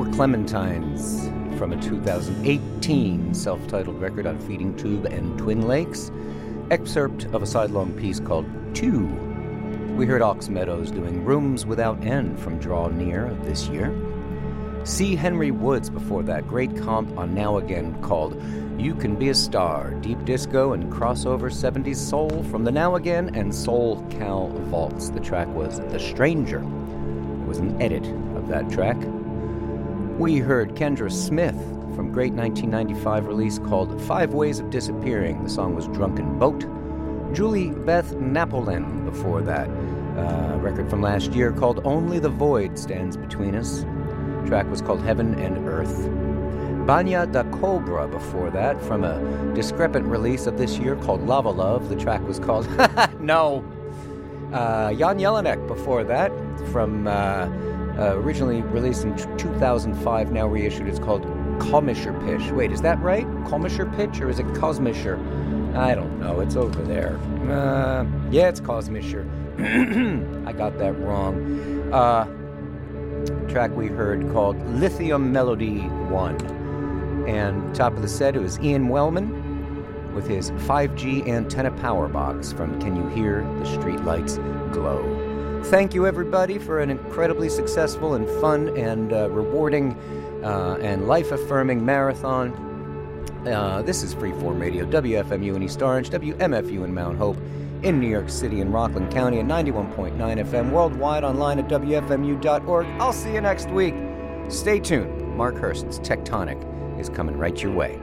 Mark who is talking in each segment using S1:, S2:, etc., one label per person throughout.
S1: More Clementines from a 2018 self-titled record on Feeding Tube and Twin Lakes. Excerpt of a sidelong piece called Two. We heard Ox Meadows doing Rooms Without End from Draw Near this year. C. Henry Woods before that, great comp on Now Again called You Can Be a Star, deep disco and crossover 70s soul from the Now Again and Soul Cal Vaults. The track was The Stranger. It was an edit of that track. We heard Kendra Smith from great 1995 release called 5 Ways of Disappearing. The song was Drunken Boat. Julie Beth Napolin before that, record from last year called Only the Void Stands Between Us. The track was called Heaven and Earth. Banya da Cobra before that, from a discrepant release of this year called Lava Love. The track was called No. Jan Jelinek before that, from originally released in 2005, now reissued. It's called Komischer Pitch. Wait, is that right? Komischer Pitch, or is it Kosmischer? I don't know. It's over there. Yeah, it's Kosmischer. I got that wrong. Track we heard called Lithium Melody 1. And top of the set, it was Ian Wellman with his 5G antenna power box from Can You Hear the Streetlights Glow? Thank you, everybody, for an incredibly successful and fun and rewarding and life-affirming marathon. This is Freeform Radio, WFMU in East Orange, WMFU in Mount Hope, in New York City and Rockland County at 91.9 FM, worldwide online at WFMU.org. I'll see you next week. Stay tuned. Mark Hurst's Tectonic is coming right your way.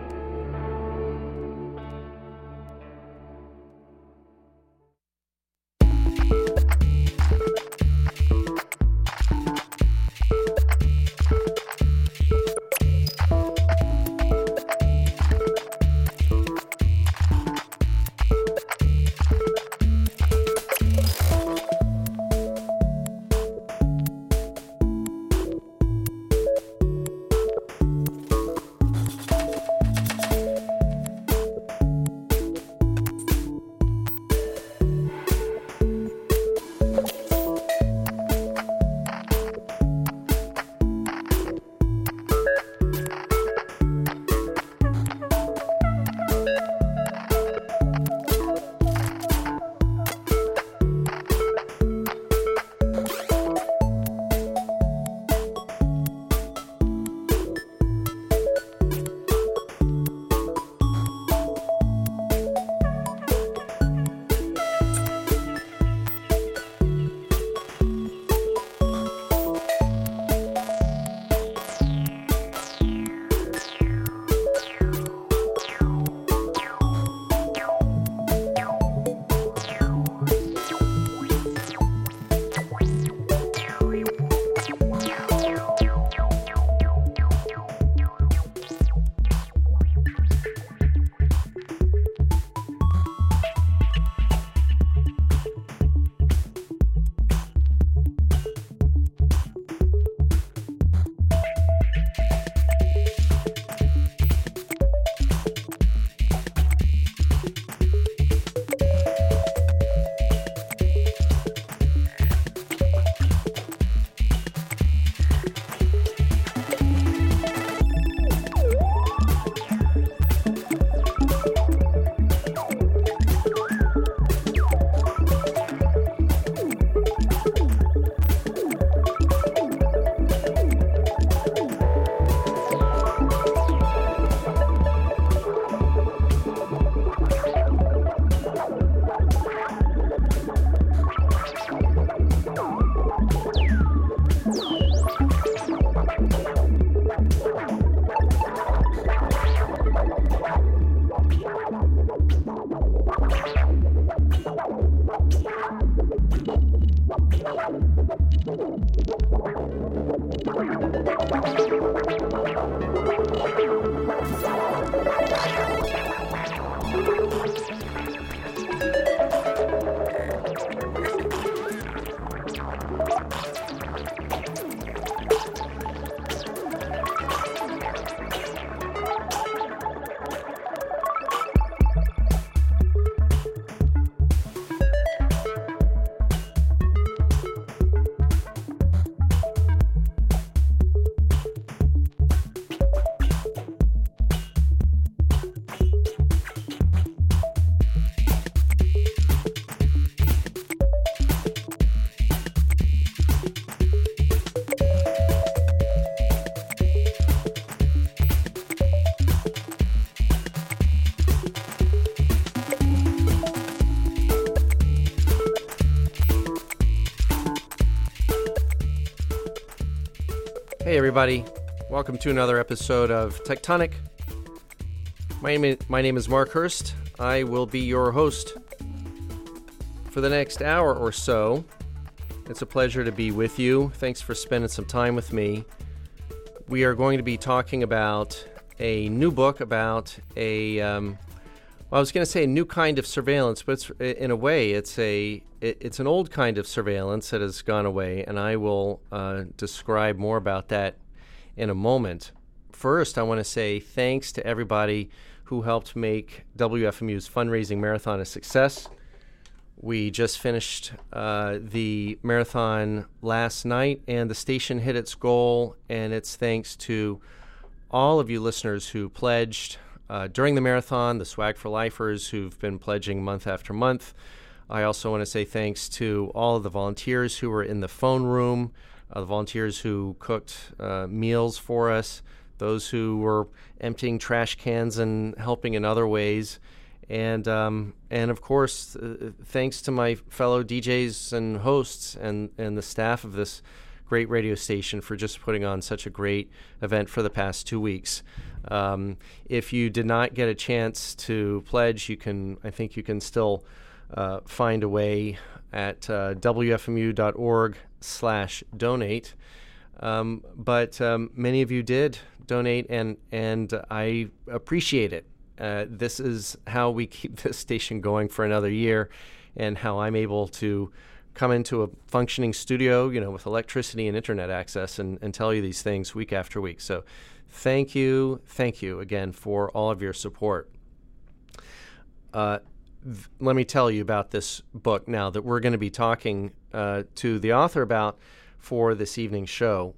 S2: Hey everybody, welcome to another episode of Tectonic. My name is Mark Hurst. I will be your host for the next hour or so. It's a pleasure to be with you. Thanks for spending some time with me. We are going to be talking about a new book about I was going to say a new kind of surveillance, but in a way it's an old kind of surveillance that has gone away, and I will describe more about that in a moment. First, I want to say thanks to everybody who helped make WFMU's fundraising marathon a success. We just finished the marathon last night, and the station hit its goal, and it's thanks to all of you listeners who pledged during the marathon, the Swag for Lifers who've been pledging month after month. I also want to say thanks to all of the volunteers who were in the phone room, the volunteers who cooked meals for us, those who were emptying trash cans and helping in other ways. And of course, thanks to my fellow DJs and hosts and the staff of this great radio station for just putting on such a great event for the past 2 weeks. If you did not get a chance to pledge, I think you can still find a way at wfmu.org/donate. But many of you did donate, and I appreciate it. This is how we keep this station going for another year, and how I'm able to come into a functioning studio, with electricity and internet access and tell you these things week after week. So thank you again for all of your support. Let me tell you about this book now that we're going to be talking to the author about for this evening's show.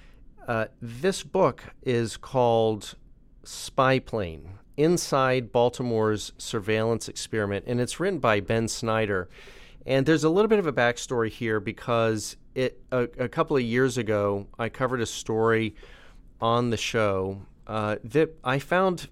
S2: This book is called Spy Plane: Inside Baltimore's Surveillance Experiment, and it's written by Ben Snyder. And there's a little bit of a backstory here because a couple of years ago, I covered a story on the show that I found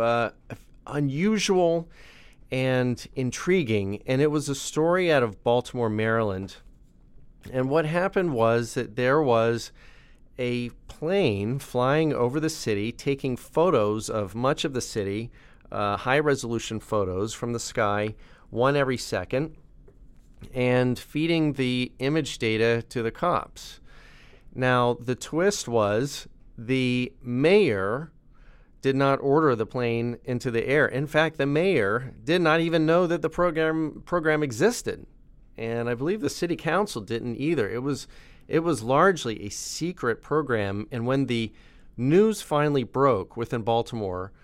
S2: unusual and intriguing, and it was a story out of Baltimore, Maryland. And what happened was that there was a plane flying over the city, taking photos of much of the city, high-resolution photos from the sky, one every second, and feeding the image data to the cops. Now, the twist was the mayor did not order the plane into the air. In fact, the mayor did not even know that the program existed. And I believe the city council didn't either. It was largely a secret program. And when the news finally broke within Baltimore,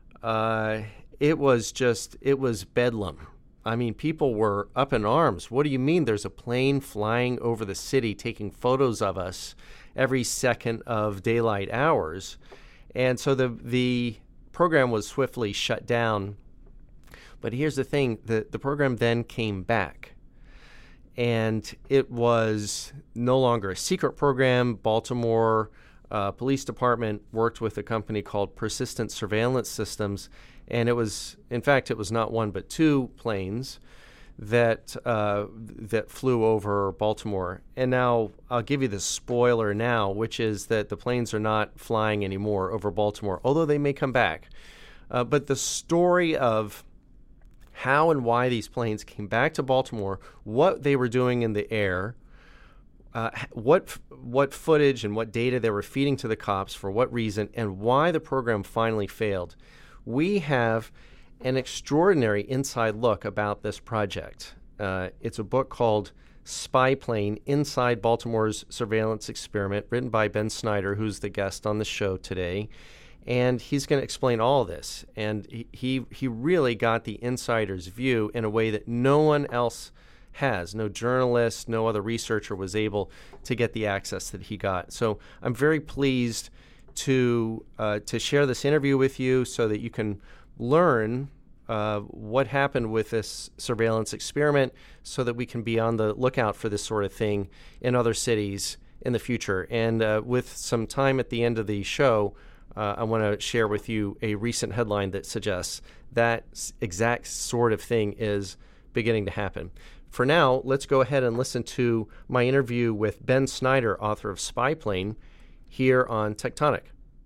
S2: it was bedlam. I mean, people were up in arms. What do you mean there's a plane flying over the city taking photos of us every second of daylight hours? And so the program was swiftly shut down. But here's the thing, the program then came back. And it was no longer a secret program. Baltimore Police Department worked with a company called Persistent Surveillance Systems, and it was not one but two planes that flew over Baltimore. And now I'll give you the spoiler now, which is that the planes are not flying anymore over Baltimore, although they may come back. But the story of how and why these planes came back to Baltimore, what they were doing in the air, what footage and what data they were feeding to the cops, for what reason, and why the program finally failed. We have an extraordinary inside look about this project. It's a book called Spy Plane: Inside Baltimore's Surveillance Experiment, written by Ben Snyder, who's the guest on the show today. And he's going to explain all this. And he really got the insider's view in a way that no one else has. No journalist, no other researcher was able to get the access that he got. So I'm very pleased to share this interview with you so that you can learn what happened with this surveillance experiment, so that we can be on the lookout for this sort of thing in other cities in the future. And with some time at the end of the show, I want to share with you a recent headline that suggests that exact sort of thing is beginning to happen. For now, let's go ahead and listen to my interview with Ben Snyder, author of Spy Plane. here on Tectonic.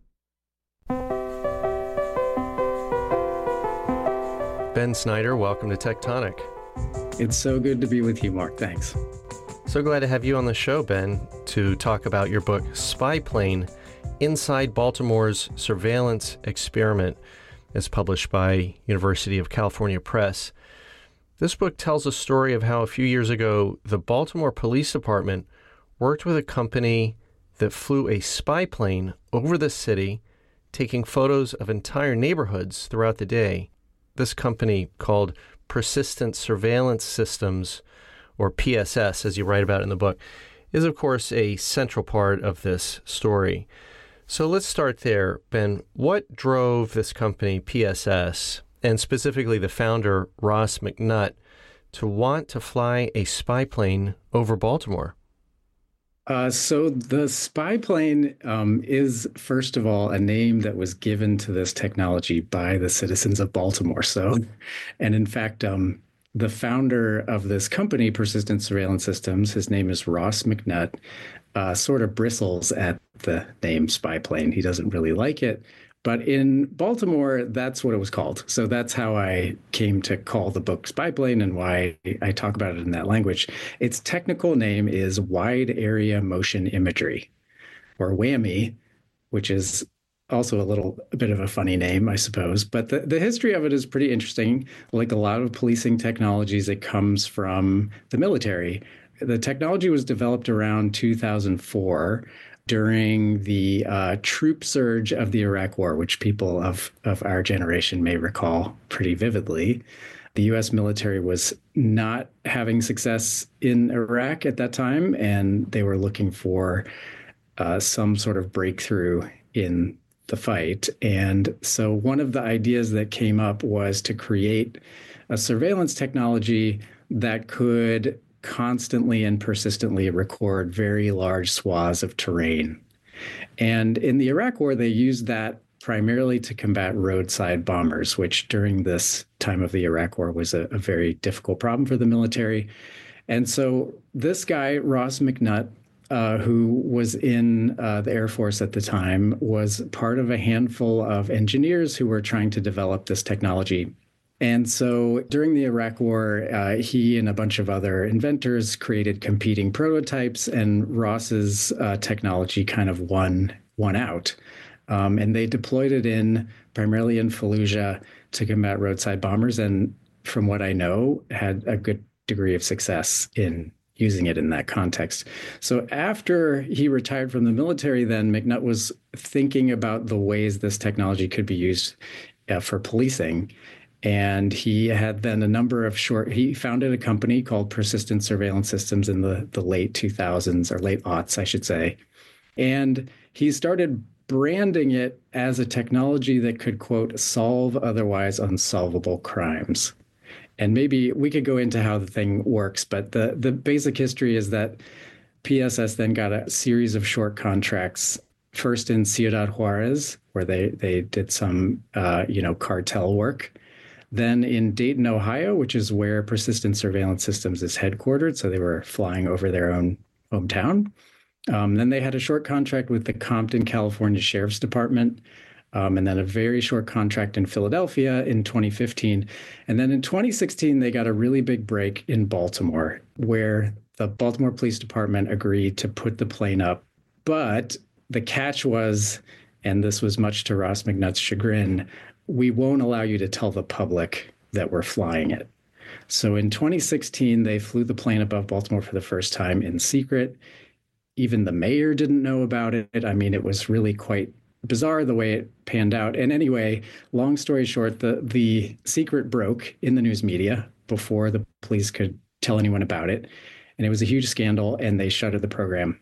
S2: Ben Snyder, welcome to Tectonic.
S3: It's so good to be with you, Mark. Thanks.
S2: So glad to have you on the show, Ben, to talk about your book, Spy Plane, Inside Baltimore's Surveillance Experiment, as published by University of California Press. This book tells a story of how a few years ago, the Baltimore Police Department worked with a company that flew a spy plane over the city, taking photos of entire neighborhoods throughout the day. This company, called Persistent Surveillance Systems, or PSS, as you write about in the book, is, of course, a central part of this story. So let's start there, Ben. What drove this company, PSS, and specifically the founder, Ross McNutt, to want to fly a spy plane over Baltimore?
S3: So the spy plane is, first of all, a name that was given to this technology by the citizens of Baltimore. And in fact, the founder of this company, Persistent Surveillance Systems, his name is Ross McNutt, sort of bristles at the name spy plane. He doesn't really like it. But in Baltimore, that's what it was called. So that's how I came to call the book Spy Plane and why I talk about it in that language. Its technical name is Wide Area Motion Imagery, or WAMI, which is also a bit of a funny name, I suppose. But the history of it is pretty interesting. Like a lot of policing technologies, it comes from the military. The technology was developed around 2004 during the troop surge of the Iraq War, which people of our generation may recall pretty vividly. The U.S. military was not having success in Iraq at that time, and they were looking for some sort of breakthrough in the fight. And so one of the ideas that came up was to create a surveillance technology that could constantly and persistently record very large swaths of terrain. And in the Iraq War, they used that primarily to combat roadside bombers, which during this time of the Iraq War was a very difficult problem for the military. And so this guy, Ross McNutt, who was in the Air Force at the time, was part of a handful of engineers who were trying to develop this technology. And so during the Iraq War, he and a bunch of other inventors created competing prototypes, and Ross's technology kind of won out. And they deployed it primarily in Fallujah to combat roadside bombers, and from what I know, had a good degree of success in using it in that context. So after he retired from the military, then McNutt was thinking about the ways this technology could be used for policing. And he had then he founded a company called Persistent Surveillance Systems in the late 2000s, or late aughts, I should say. And he started branding it as a technology that could, quote, solve otherwise unsolvable crimes. And maybe we could go into how the thing works, but the basic history is that PSS then got a series of short contracts, first in Ciudad Juarez, where they did some cartel work. Then in Dayton, Ohio, which is where Persistent Surveillance Systems is headquartered. So they were flying over their own hometown. Then they had a short contract with the Compton, California Sheriff's Department. And then a very short contract in Philadelphia in 2015. And then in 2016, they got a really big break in Baltimore, where the Baltimore Police Department agreed to put the plane up. But the catch was, and this was much to Ross McNutt's chagrin, we won't allow you to tell the public that we're flying it. So in 2016, they flew the plane above Baltimore for the first time in secret. Even the mayor didn't know about it. I mean, it was really quite bizarre the way it panned out. And anyway, long story short, the secret broke in the news media before the police could tell anyone about it. And it was a huge scandal, and they shuttered the program.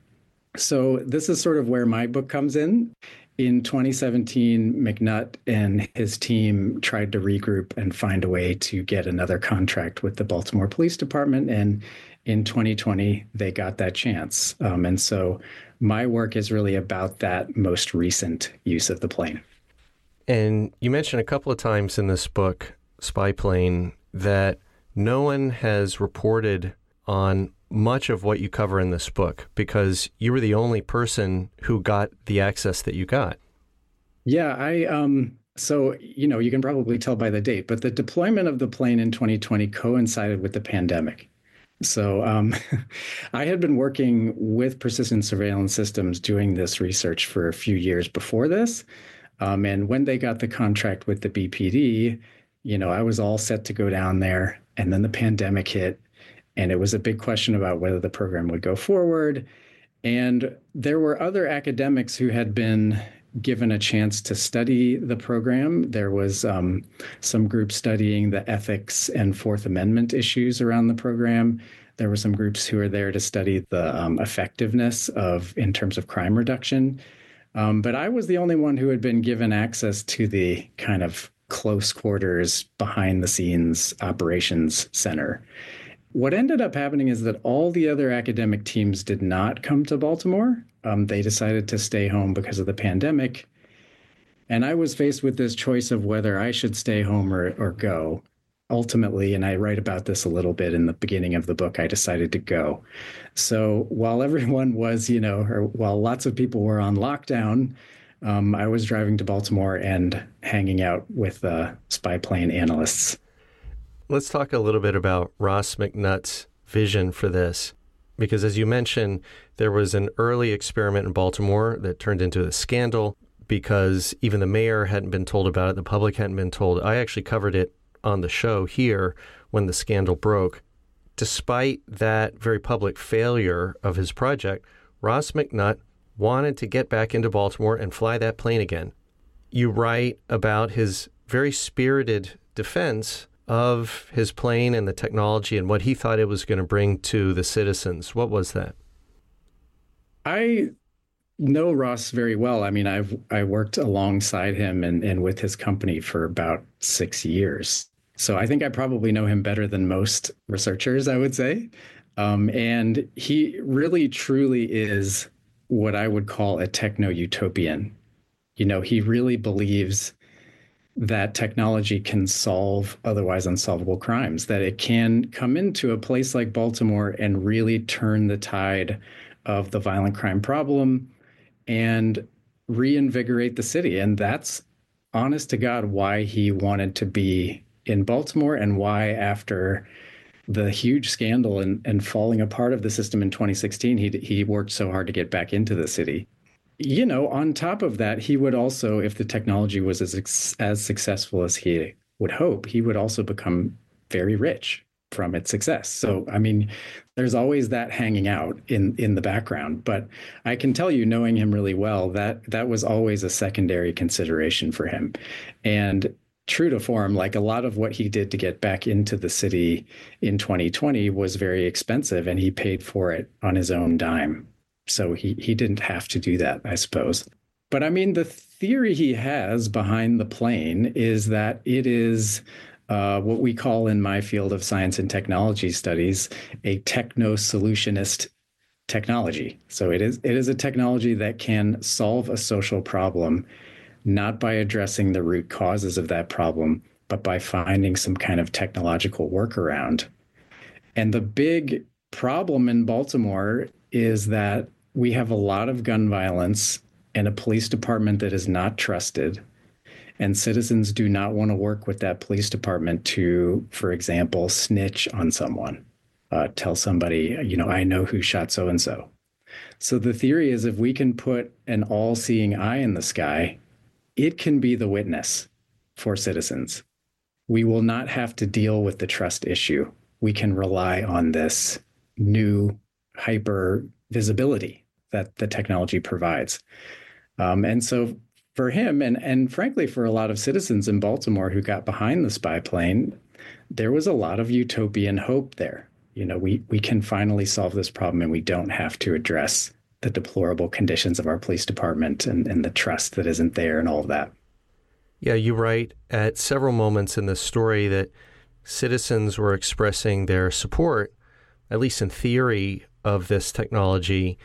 S3: So this is sort of where my book comes in. In 2017, McNutt and his team tried to regroup and find a way to get another contract with the Baltimore Police Department. And in 2020, they got that chance. And so my work is really about that most recent use of the plane.
S2: And you mentioned a couple of times in this book, Spy Plane, that no one has reported on much of what you cover in this book because you were the only person who got the access that you got.
S3: Yeah, so, you can probably tell by the date, but the deployment of the plane in 2020 coincided with the pandemic. So I had been working with persistent surveillance systems doing this research for a few years before this. And when they got the contract with the BPD, I was all set to go down there. And then the pandemic hit. And it was a big question about whether the program would go forward. And there were other academics who had been given a chance to study the program. There was some groups studying the ethics and Fourth Amendment issues around the program. There were some groups who were there to study the effectiveness in terms of crime reduction. But I was the only one who had been given access to the kind of close quarters, behind the scenes operations center. What ended up happening is that all the other academic teams did not come to Baltimore. They decided to stay home because of the pandemic. And I was faced with this choice of whether I should stay home or go. Ultimately, and I write about this a little bit in the beginning of the book, I decided to go. So while everyone was, or while lots of people were on lockdown, I was driving to Baltimore and hanging out with spy plane analysts.
S2: Let's talk a little bit about Ross McNutt's vision for this, because as you mentioned, there was an early experiment in Baltimore that turned into a scandal because even the mayor hadn't been told about it. The public hadn't been told. I actually covered it on the show here when the scandal broke. Despite that very public failure of his project, Ross McNutt wanted to get back into Baltimore and fly that plane again. You write about his very spirited defense of his plane and the technology and what he thought it was going to bring to the citizens. What was that?
S3: I know Ross very well. I mean, I worked alongside him and with his company for about 6 years. So I think I probably know him better than most researchers, I would say. And he really, truly is what I would call a techno-utopian. He really believes that technology can solve otherwise unsolvable crimes, that it can come into a place like Baltimore and really turn the tide of the violent crime problem and reinvigorate the city. And that's, honest to God, why he wanted to be in Baltimore and why, after the huge scandal and falling apart of the system in 2016, he worked so hard to get back into the city. On top of that, he would also, if the technology was as successful as he would hope, he would also become very rich from its success. So, I mean, there's always that hanging out in the background. But I can tell you, knowing him really well, that was always a secondary consideration for him. And true to form, like a lot of what he did to get back into the city in 2020 was very expensive, and he paid for it on his own dime. So he didn't have to do that, I suppose. But I mean, the theory he has behind the plane is that it is what we call in my field of science and technology studies a techno-solutionist technology. So it is a technology that can solve a social problem, not by addressing the root causes of that problem, but by finding some kind of technological workaround. And the big problem in Baltimore is that we have a lot of gun violence and a police department that is not trusted. And citizens do not want to work with that police department to, for example, snitch on someone, tell somebody, I know who shot so-and-so. So the theory is, if we can put an all-seeing eye in the sky, it can be the witness for citizens. We will not have to deal with the trust issue. We can rely on this new hyper visibility that the technology provides. And so for him, and frankly, for a lot of citizens in Baltimore who got behind the spy plane, there was a lot of utopian hope there. We can finally solve this problem, and we don't have to address the deplorable conditions of our police department and the trust that isn't there and all of that.
S2: Yeah, you write at several moments in the story that citizens were expressing their support, at least in theory, of this technology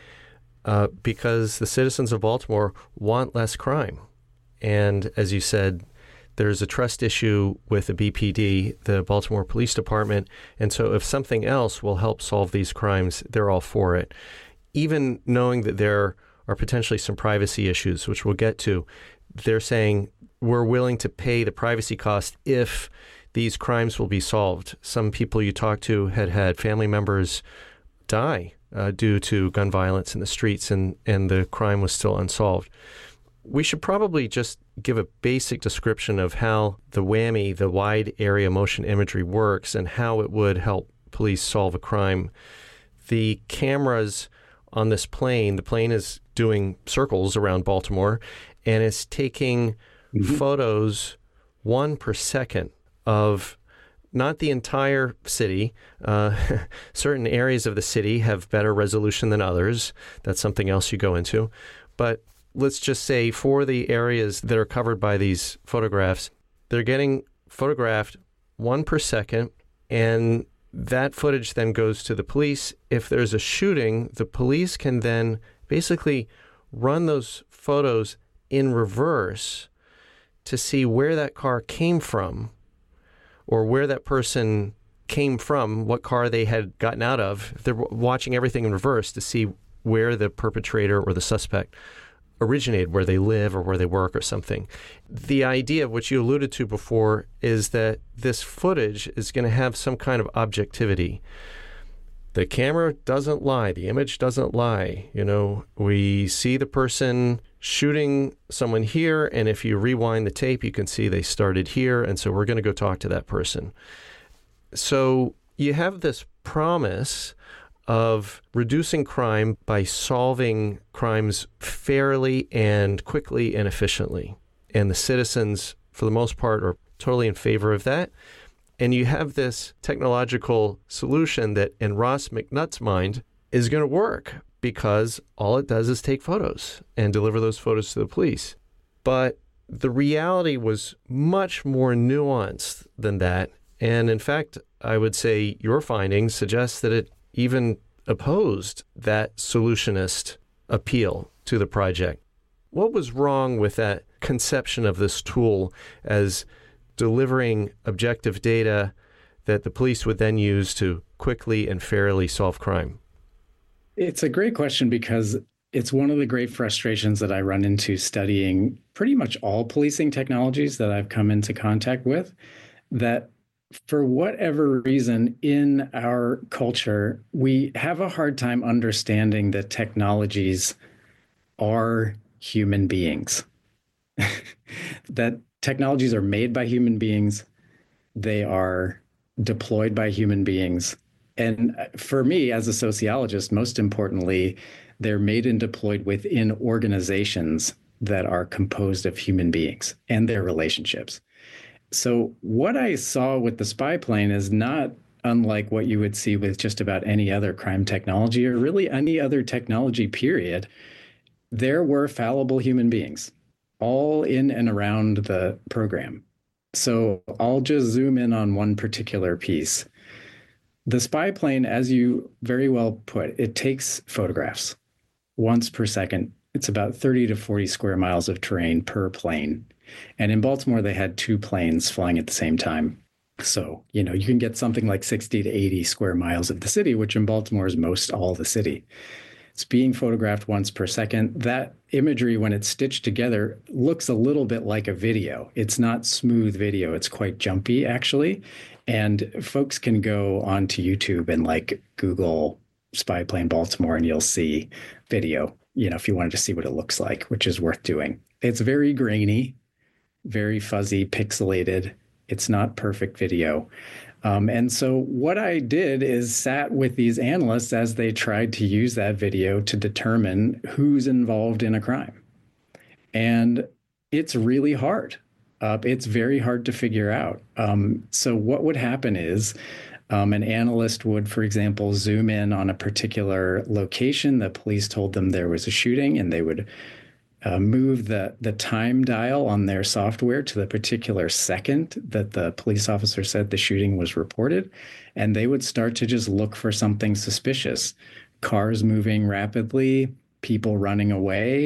S2: because the citizens of Baltimore want less crime. And as you said, there's a trust issue with the BPD, the Baltimore Police Department, and so if something else will help solve these crimes, they're all for it. Even knowing that there are potentially some privacy issues, which we'll get to, they're saying we're willing to pay the privacy cost if these crimes will be solved. Some people you talk to had family members die due to gun violence in the streets, and the crime was still unsolved. We should probably just give a basic description of how the WAMI, the wide area motion imagery, works and how it would help police solve a crime. The cameras on this plane, the plane is doing circles around Baltimore, and it's taking photos 1 per second of not the entire city. Certain areas of the city have better resolution than others. That's something else you go into. But let's just say for the areas that are covered by these photographs, they're getting photographed 1 per second, and that footage then goes to the police. If there's a shooting, the police can then basically run those photos in reverse to see where that car came from or where that person came from, what car they had gotten out of. They're watching everything in reverse to see where the perpetrator or the suspect originated, where they live or where they work or something. The idea, which you alluded to before, is that this footage is going to have some kind of objectivity. The camera doesn't lie. The image doesn't lie. You know, we see the person shooting someone here, and if you rewind the tape, you can see they started here, and so we're going to go talk to that person. So you have this promise of reducing crime by solving crimes fairly and quickly and efficiently. And the citizens, for the most part, are totally in favor of that. And you have this technological solution that, in Ross McNutt's mind, is going to work because all it does is take photos and deliver those photos to the police. But the reality was much more nuanced than that. And in fact, I would say your findings suggest that it even opposed that solutionist appeal to the project. What was wrong with that conception of this tool as delivering objective data that the police would then use to quickly and fairly solve crime?
S3: It's a great question because it's one of the great frustrations that I run into studying pretty much all policing technologies that I've come into contact with, that for whatever reason in our culture, we have a hard time understanding that technologies are human beings. That technologies are made by human beings. They are deployed by human beings. And for me, as a sociologist, most importantly, they're made and deployed within organizations that are composed of human beings and their relationships. So what I saw with the spy plane is not unlike what you would see with just about any other crime technology or really any other technology, period. There were fallible human beings all in and around the program. So I'll just zoom in on one particular piece. The spy plane, as you very well put, it takes photographs once per second. It's about 30 to 40 square miles of terrain per plane. And in Baltimore, they had 2 planes flying at the same time. So, you know, you can get something like 60 to 80 square miles of the city, which in Baltimore is most all the city. It's being photographed once per second. That imagery, when it's stitched together, looks a little bit like a video. It's not smooth video. It's quite jumpy, actually. And folks can go onto YouTube and like Google spy plane Baltimore, and you'll see video, you know, if you wanted to see what it looks like, which is worth doing. It's very grainy, very fuzzy, pixelated. It's not perfect video. And so what I did is sat with these analysts as they tried to use that video to determine who's involved in a crime. And it's really hard. It's very hard to figure out. So what would happen is an analyst would, for example, zoom in on a particular location. The police told them there was a shooting, and they would move the time dial on their software to the particular second that the police officer said the shooting was reported. And they would start to just look for something suspicious. Cars moving rapidly, people running away,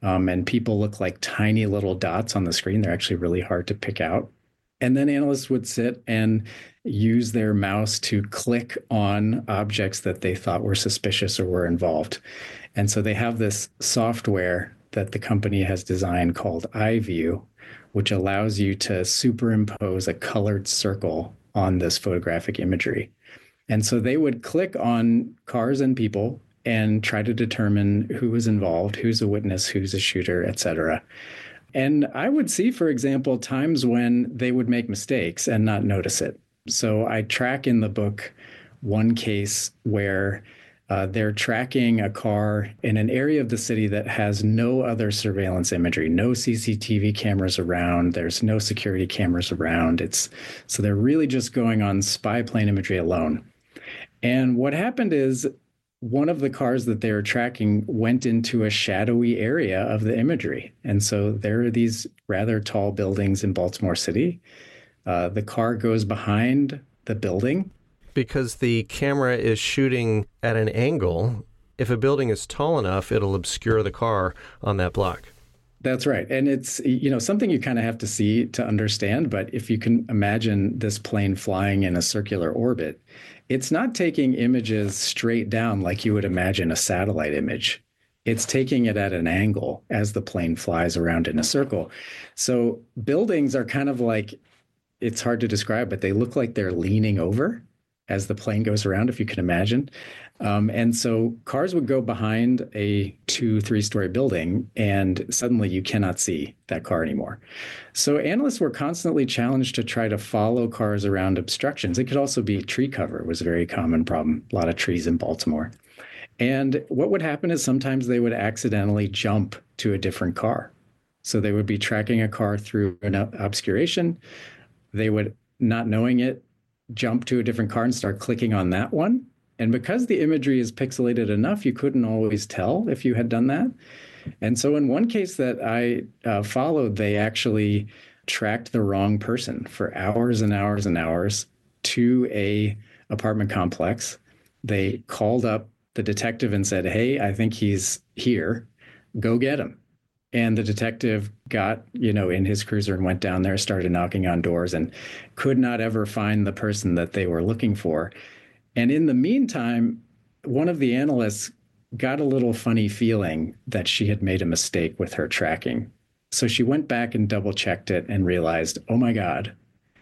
S3: And people look like tiny little dots on the screen. They're actually really hard to pick out. And then analysts would sit and use their mouse to click on objects that they thought were suspicious or were involved. And so they have this software that the company has designed called iView, which allows you to superimpose a colored circle on this photographic imagery. And so they would click on cars and people and try to determine who was involved, who's a witness, who's a shooter, et cetera. And I would see, for example, times when they would make mistakes and not notice it. So I track in the book one case where they're tracking a car in an area of the city that has no other surveillance imagery, no CCTV cameras around. There's no security cameras around. So they're really just going on spy plane imagery alone. And what happened is one of the cars that they were tracking went into a shadowy area of the imagery. And so there are these rather tall buildings in Baltimore City. The car goes behind the building.
S2: Because the camera is shooting at an angle, if a building is tall enough, it'll obscure the car on that block.
S3: That's right. And it's, something you kind of have to see to understand. But if you can imagine this plane flying in a circular orbit, it's not taking images straight down like you would imagine a satellite image. It's taking it at an angle as the plane flies around in a circle. So buildings are kind of like, it's hard to describe, but they look like they're leaning over as the plane goes around, if you can imagine. And so cars would go behind a 2-3-story building, and suddenly you cannot see that car anymore. So analysts were constantly challenged to try to follow cars around obstructions. It could also be tree cover. It was a very common problem, a lot of trees in Baltimore. And what would happen is sometimes they would accidentally jump to a different car. So they would be tracking a car through an obscuration. They would, not knowing it, jump to a different car and start clicking on that one. And because the imagery is pixelated enough, you couldn't always tell if you had done that. And so in one case that I followed, they actually tracked the wrong person for hours and hours and hours to a apartment complex. They called up the detective and said, "Hey, I think he's here. Go get him." And the detective got, in his cruiser and went down there, started knocking on doors, and could not ever find the person that they were looking for. And in the meantime, one of the analysts got a little funny feeling that she had made a mistake with her tracking. So she went back and double checked it and realized, oh my God,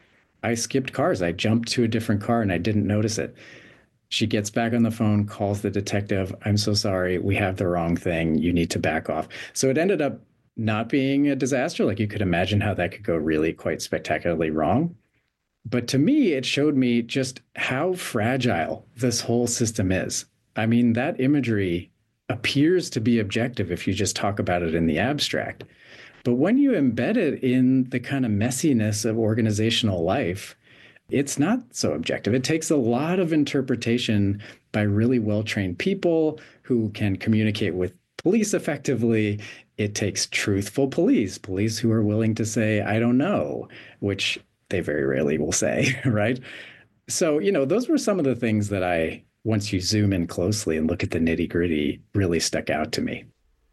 S3: I skipped cars. I jumped to a different car and I didn't notice it. She gets back on the phone, calls the detective. "I'm so sorry. We have the wrong thing. You need to back off." So it ended up not being a disaster. Like, you could imagine how that could go really quite spectacularly wrong. But to me, it showed me just how fragile this whole system is. I mean, that imagery appears to be objective if you just talk about it in the abstract. But when you embed it in the kind of messiness of organizational life, it's not so objective. It takes a lot of interpretation by really well-trained people who can communicate with police effectively. It takes truthful police who are willing to say, "I don't know," which they very rarely will say, right? So, those were some of the things that once you zoom in closely and look at the nitty-gritty, really stuck out to me.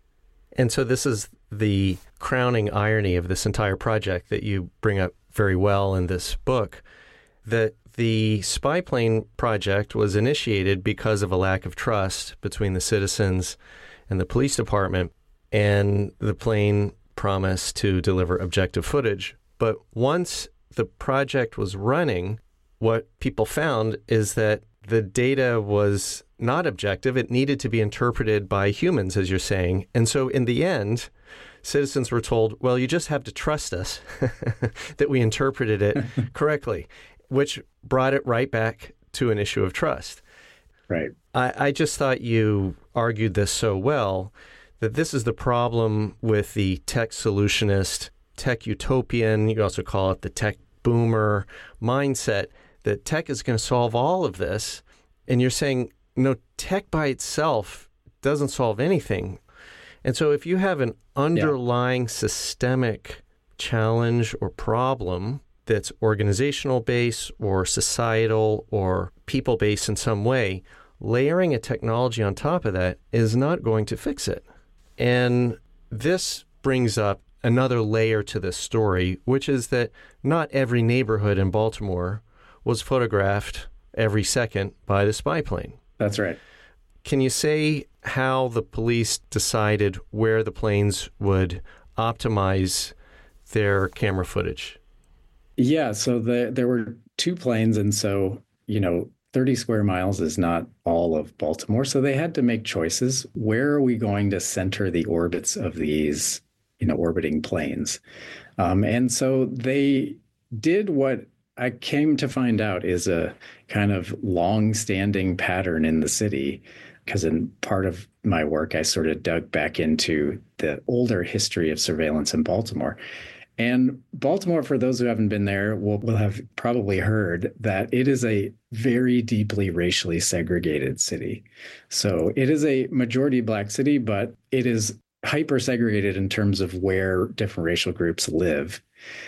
S2: And so this is the crowning irony of this entire project that you bring up very well in this book, that the spy plane project was initiated because of a lack of trust between the citizens and the police department, and the plane promised to deliver objective footage. But once the project was running, what people found is that the data was not objective. It needed to be interpreted by humans, as you're saying. And so in the end, citizens were told, well, you just have to trust us that we interpreted it correctly, which brought it right back to an issue of trust.
S3: Right.
S2: I just thought you argued this so well, that this is the problem with the tech solutionist, tech utopian, you also call it the tech boomer mindset, that tech is going to solve all of this. And you're saying, no, tech by itself doesn't solve anything. And so if you have an underlying systemic challenge or problem that's organizational based or societal or people based in some way, layering a technology on top of that is not going to fix it. And this brings up another layer to this story, which is that not every neighborhood in Baltimore was photographed every second by the spy plane.
S3: That's right.
S2: Can you say how the police decided where the planes would optimize their camera footage?
S3: Yeah, so there were two planes, and so, 30 square miles is not all of Baltimore. So they had to make choices. Where are we going to center the orbits of these, orbiting planes? And so they did what I came to find out is a kind of long-standing pattern in the city, because in part of my work, I sort of dug back into the older history of surveillance in Baltimore. And Baltimore, for those who haven't been there, will have probably heard that it is a very deeply racially segregated city. So it is a majority Black city, but it is hyper segregated in terms of where different racial groups live.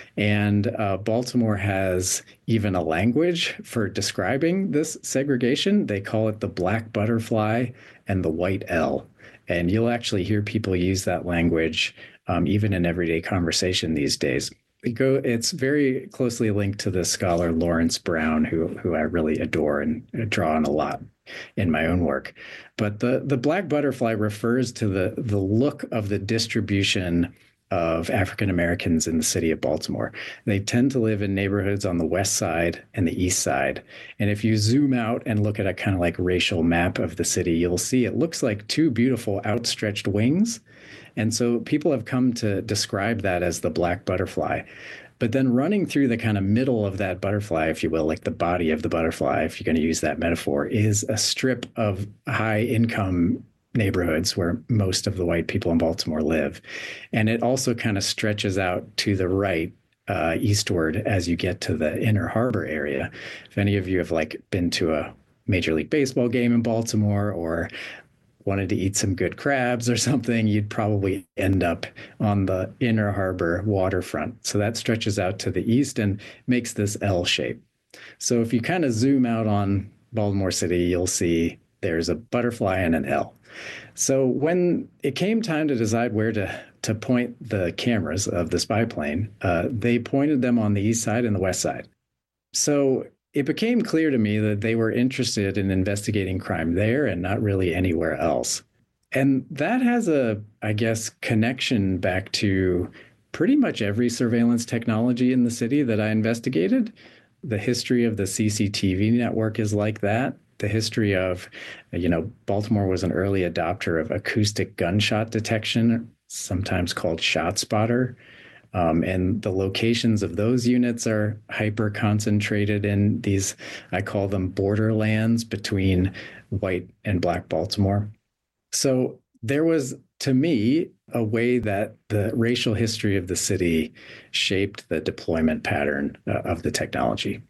S3: And Baltimore has even a language for describing this segregation. They call it the black butterfly and the white L. And you'll actually hear people use that language even in everyday conversation these days. It's very closely linked to the scholar Lawrence Brown, who I really adore and draw on a lot in my own work. But the black butterfly refers to the look of the distribution of African Americans in the city of Baltimore. They tend to live in neighborhoods on the west side and the east side. And if you zoom out and look at a kind of like racial map of the city, you'll see it looks like two beautiful outstretched wings. And so people have come to describe that as the black butterfly. But then running through the kind of middle of that butterfly, if you will, like the body of the butterfly, if you're going to use that metaphor, is a strip of high income neighborhoods where most of the white people in Baltimore live. And it also kind of stretches out to the right, eastward, as you get to the Inner Harbor area. If any of you have been to a Major League Baseball game in Baltimore or wanted to eat some good crabs or something, you'd probably end up on the Inner Harbor waterfront. So that stretches out to the east and makes this L shape. So if you kind of zoom out on Baltimore City, you'll see there's a butterfly and an L. So when it came time to decide where to point the cameras of the spy plane, they pointed them on the east side and the west side. So it became clear to me that they were interested in investigating crime there and not really anywhere else. And that has I guess, connection back to pretty much every surveillance technology in the city that I investigated. The history of the CCTV network is like that. The history of, Baltimore was an early adopter of acoustic gunshot detection, sometimes called ShotSpotter. And the locations of those units are hyper concentrated in these, I call them borderlands between white and Black Baltimore. So there was, to me, a way that the racial history of the city shaped the deployment pattern of the technology.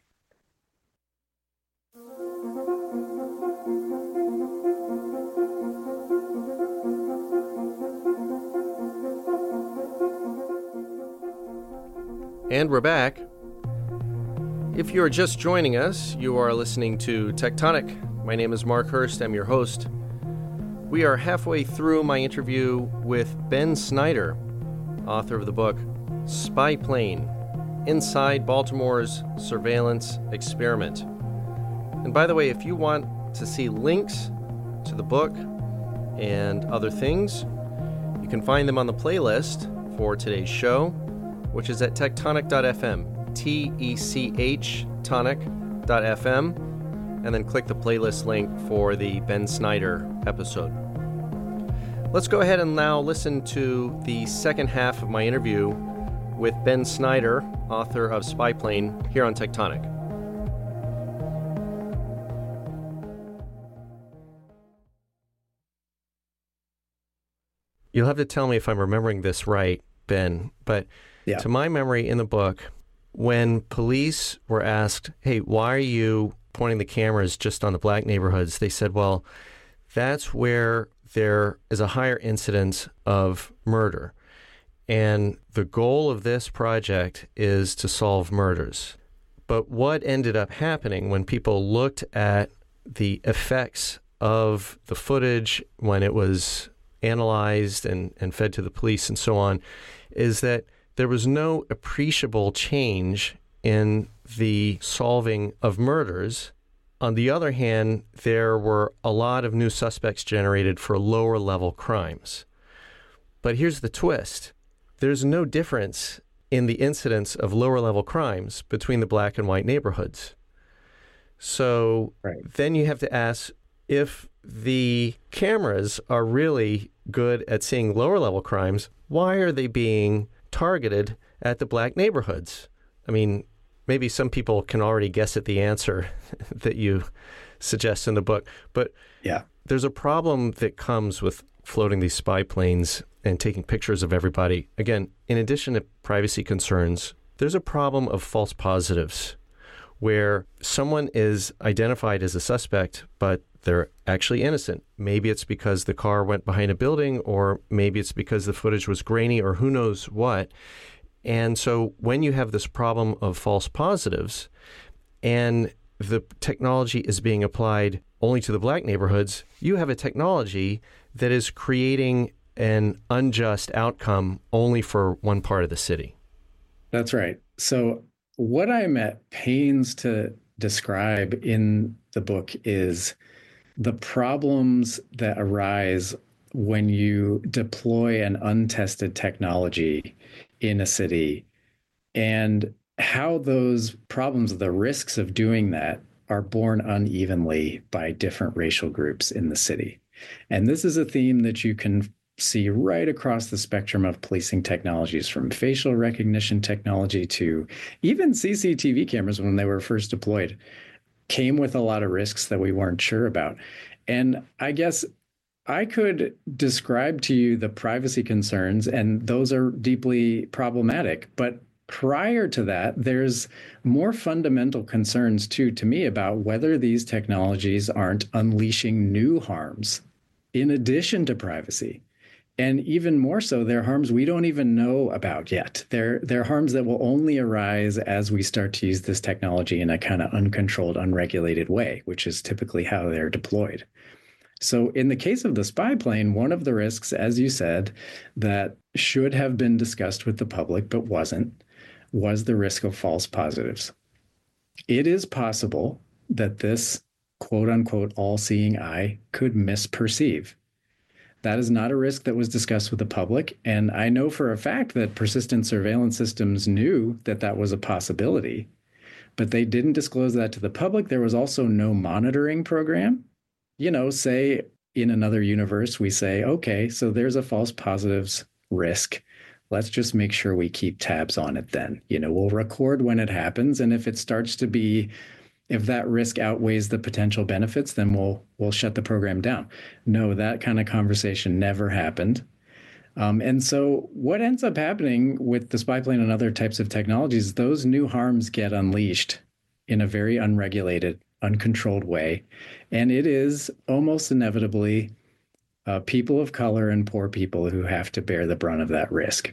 S2: And we're back. If you're just joining us, you are listening to Tectonic. My name is Mark Hurst. I'm your host. We are halfway through my interview with Ben Snyder, author of the book Spy Plane: Inside Baltimore's Surveillance Experiment. And by the way, if you want to see links to the book and other things, you can find them on the playlist for today's show, which is at tectonic.fm, T-E-C-H, tonic.fm, and then click the playlist link for the Ben Snyder episode. Let's go ahead and now listen to the second half of my interview with Ben Snyder, author of Spy Plane, here on Tectonic. You'll have to tell me if I'm remembering this right, Ben, but to my memory in the book, when police were asked, hey, why are you pointing the cameras just on the Black neighborhoods? They said, well, that's where there is a higher incidence of murder. And the goal of this project is to solve murders. But what ended up happening when people looked at the effects of the footage when it was analyzed and fed to the police and so on, is that there was no appreciable change in the solving of murders. On the other hand, there were a lot of new suspects generated for lower level crimes. But here's the twist. There's no difference in the incidence of lower level crimes between the black and white neighborhoods. So Then you have to ask, if the cameras are really good at seeing lower level crimes, why are they being targeted at the black neighborhoods? I mean, maybe some people can already guess at the answer that you suggest in the book, but there's a problem that comes with floating these spy planes and taking pictures of everybody. Again, in addition to privacy concerns, there's a problem of false positives where someone is identified as a suspect, but they're actually innocent. Maybe it's because the car went behind a building, or maybe it's because the footage was grainy, or who knows what. And so when you have this problem of false positives and the technology is being applied only to the black neighborhoods, you have a technology that is creating an unjust outcome only for one part of the city.
S3: That's right. So what I'm at pains to describe in the book is the problems that arise when you deploy an untested technology in a city, and how those problems, the risks of doing that, are borne unevenly by different racial groups in the city. And this is a theme that you can see right across the spectrum of policing technologies, from facial recognition technology to even CCTV cameras when they were first deployed, came with a lot of risks that we weren't sure about. And I guess I could describe to you the privacy concerns, and those are deeply problematic. But prior to that, there's more fundamental concerns, too, to me, about whether these technologies aren't unleashing new harms in addition to privacy. And even more so, they're harms we don't even know about yet. They're harms that will only arise as we start to use this technology in a kind of uncontrolled, unregulated way, which is typically how they're deployed. So in the case of the spy plane, one of the risks, as you said, that should have been discussed with the public but wasn't, was the risk of false positives. It is possible that this quote unquote all-seeing eye could misperceive. That is not a risk that was discussed with the public. And I know for a fact that persistent surveillance systems knew that that was a possibility, but they didn't disclose that to the public. There was also no monitoring program. You know, say in another universe, we say, okay, so there's a false positives risk. Let's just make sure we keep tabs on it then. You know, we'll record when it happens. And if it starts to be, if that risk outweighs the potential benefits, then we'll shut the program down. No, that kind of conversation never happened. And so what ends up happening with the spy plane and other types of technologies, those new harms get unleashed in a very unregulated, uncontrolled way. And it is almost inevitably people of color and poor people who have to bear the brunt of that risk.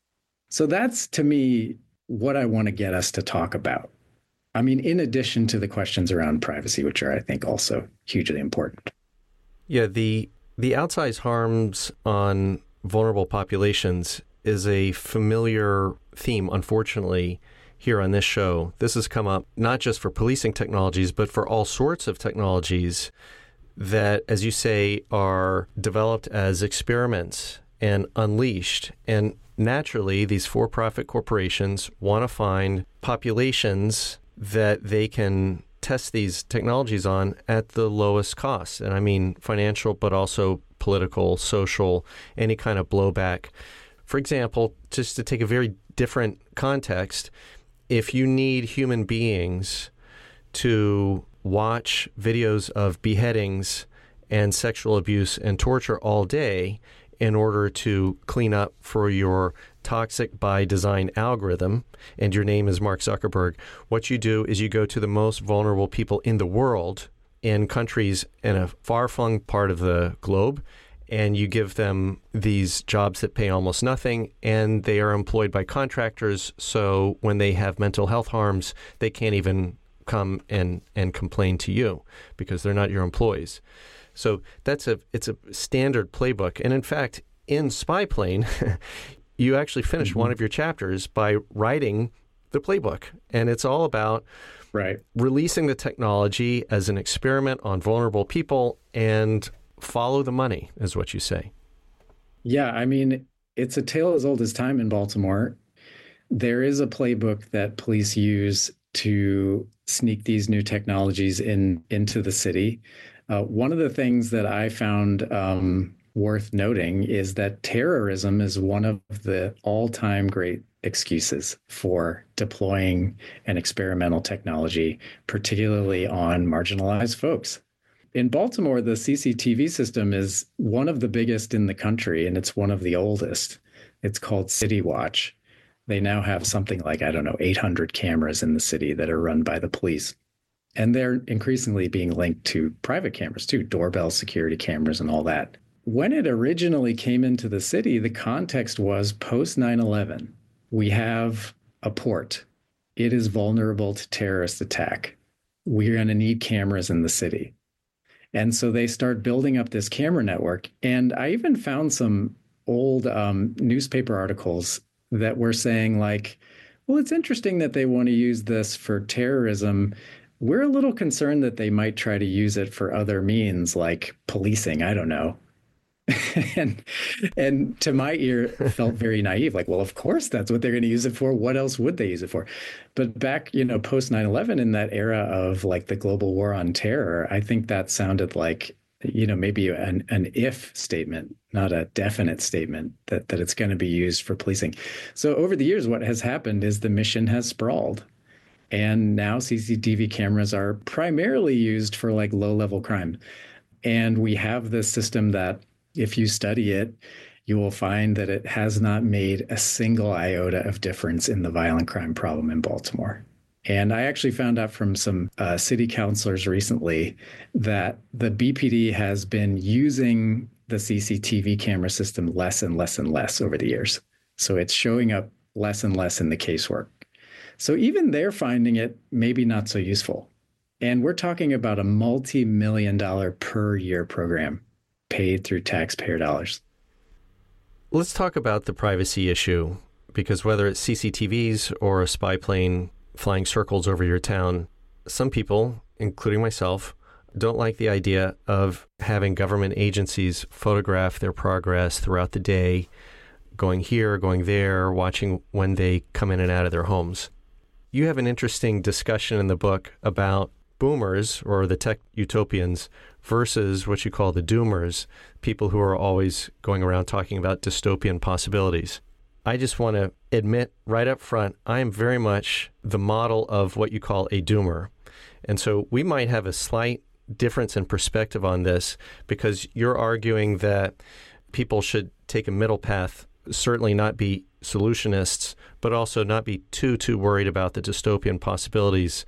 S3: So that's, to me, what I want to get us to talk about. I mean, in addition to the questions around privacy, which are, I think, also hugely important.
S2: Yeah, the outsized harms on vulnerable populations is a familiar theme, unfortunately, here on this show. This has come up not just for policing technologies, but for all sorts of technologies that, as you say, are developed as experiments and unleashed. And naturally, these for-profit corporations want to find populations that they can test these technologies on at the lowest cost. And I mean financial, but also political, social, any kind of blowback. For example, just to take a very different context, if you need human beings to watch videos of beheadings and sexual abuse and torture all day in order to clean up for your toxic by design algorithm, and your name is Mark Zuckerberg, what you do is you go to the most vulnerable people in the world in countries in a far-flung part of the globe, and you give them these jobs that pay almost nothing, and they are employed by contractors, so when they have mental health harms, they can't even come and complain to you because they're not your employees. So it's a standard playbook. And in fact, in Spy Plane, you actually finish one of your chapters by writing the playbook. And it's all about releasing the technology as an experiment on vulnerable people and follow the money, is what you say.
S3: Yeah, I mean, it's a tale as old as time in Baltimore. There is a playbook that police use to sneak these new technologies into the city. One of the things that I found worth noting is that terrorism is one of the all-time great excuses for deploying an experimental technology, particularly on marginalized folks. In Baltimore, the CCTV system is one of the biggest in the country, and it's one of the oldest. It's called City Watch. They now have something like, 800 cameras in the city that are run by the police. And they're increasingly being linked to private cameras too, doorbell security cameras and all that. When it originally came into the city, the context was post 9/11. We have a port. It is vulnerable to terrorist attack. We're going to need cameras in the city. And so they start building up this camera network. And I even found some old newspaper articles that were saying like, well, it's interesting that they want to use this for terrorism. We're a little concerned that they might try to use it for other means like policing. I don't know. and to my ear, it felt very naive. Like, well, of course, that's what they're going to use it for. What else would they use it for? But back, post 9/11 in that era of like the global war on terror, I think that sounded like, maybe an if statement, not a definite statement that it's going to be used for policing. So over the years, what has happened is the mission has sprawled. And now CCTV cameras are primarily used for like low-level crime. And we have this system that if you study it, you will find that it has not made a single iota of difference in the violent crime problem in Baltimore. And I actually found out from some city councilors recently that the BPD has been using the CCTV camera system less and less and less over the years. So it's showing up less and less in the casework. So even they're finding it maybe not so useful. And we're talking about a multi-million-dollar per year program paid through taxpayer dollars.
S2: Let's talk about the privacy issue, because whether it's CCTVs or a spy plane flying circles over your town, some people, including myself, don't like the idea of having government agencies photograph their progress throughout the day, going here, going there, watching when they come in and out of their homes. You have an interesting discussion in the book about boomers, or the tech utopians, versus what you call the doomers, people who are always going around talking about dystopian possibilities. I just want to admit right up front, I am very much the model of what you call a doomer. And so we might have a slight difference in perspective on this, because you're arguing that people should take a middle path, certainly not be solutionists, but also not be too worried about the dystopian possibilities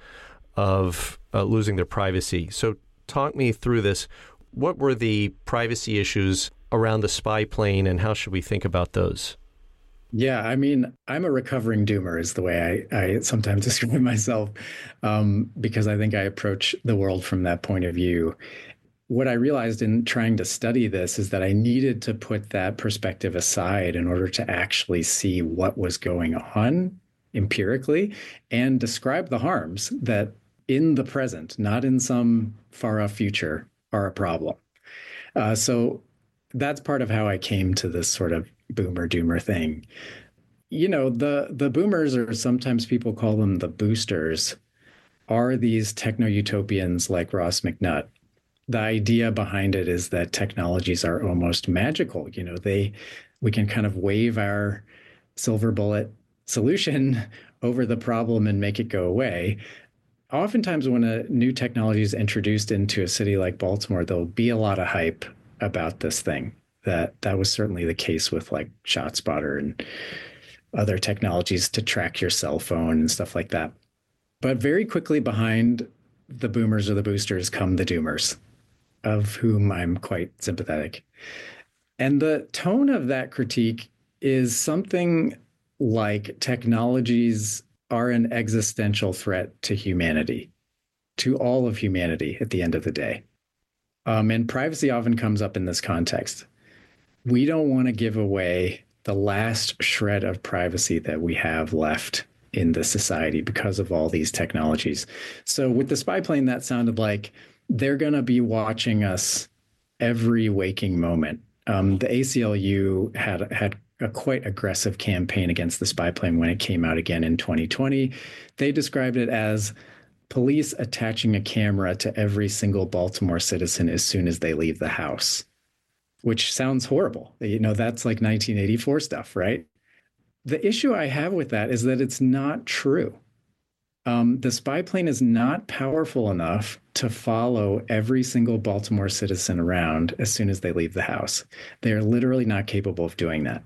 S2: of losing their privacy. So talk me through this. What were the privacy issues around the spy plane, and how should we think about those?
S3: Yeah, I mean, I'm a recovering doomer is the way I sometimes describe myself, because I think I approach the world from that point of view. What I realized in trying to study this is that I needed to put that perspective aside in order to actually see what was going on empirically and describe the harms that in the present, not in some far off future, are a problem. So that's part of how I came to this sort of boomer doomer thing. The boomers, or sometimes people call them the boosters, are these techno-utopians like Ross McNutt. The idea behind it is that technologies are almost magical. We can kind of wave our silver bullet solution over the problem and make it go away. Oftentimes when a new technology is introduced into a city like Baltimore, there'll be a lot of hype about this thing. That was certainly the case with like ShotSpotter and other technologies to track your cell phone and stuff like that. But very quickly behind the boomers or the boosters come the doomers, of whom I'm quite sympathetic. And the tone of that critique is something like technologies are an existential threat to humanity. to all of humanity at the end of the day. And privacy often comes up in this context. We don't want to give away the last shred of privacy that we have left in the society because of all these technologies. So with the spy plane, that sounded like they're going to be watching us every waking moment. The ACLU had a quite aggressive campaign against the spy plane when it came out again in 2020. They described it as police attaching a camera to every single Baltimore citizen as soon as they leave the house, which sounds horrible. That's like 1984 stuff, right? The issue I have with that is that it's not true. The spy plane is not powerful enough to follow every single Baltimore citizen around as soon as they leave the house. They are literally not capable of doing that.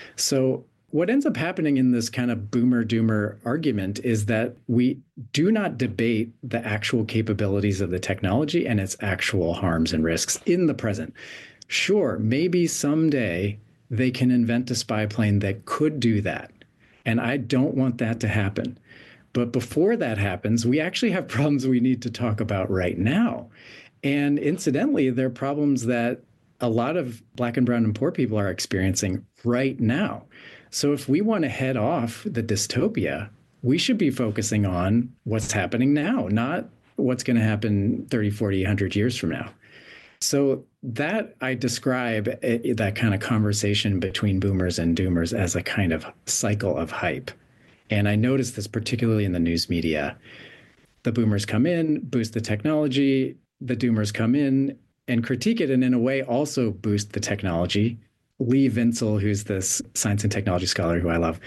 S3: So what ends up happening in this kind of boomer doomer argument is that we do not debate the actual capabilities of the technology and its actual harms and risks in the present. Sure, maybe someday they can invent a spy plane that could do that. And I don't want that to happen. But before that happens, we actually have problems we need to talk about right now. And incidentally, they're problems that a lot of Black and brown and poor people are experiencing right now. So if we want to head off the dystopia, we should be focusing on what's happening now, not what's going to happen 30, 40, 100 years from now. So that I describe that kind of conversation between boomers and doomers as a kind of cycle of hype. And I noticed this particularly in the news media. The boomers come in, boost the technology. The doomers come in and critique it, and in a way also boost the technology. Lee Vinsel, who's this science and technology scholar who I love,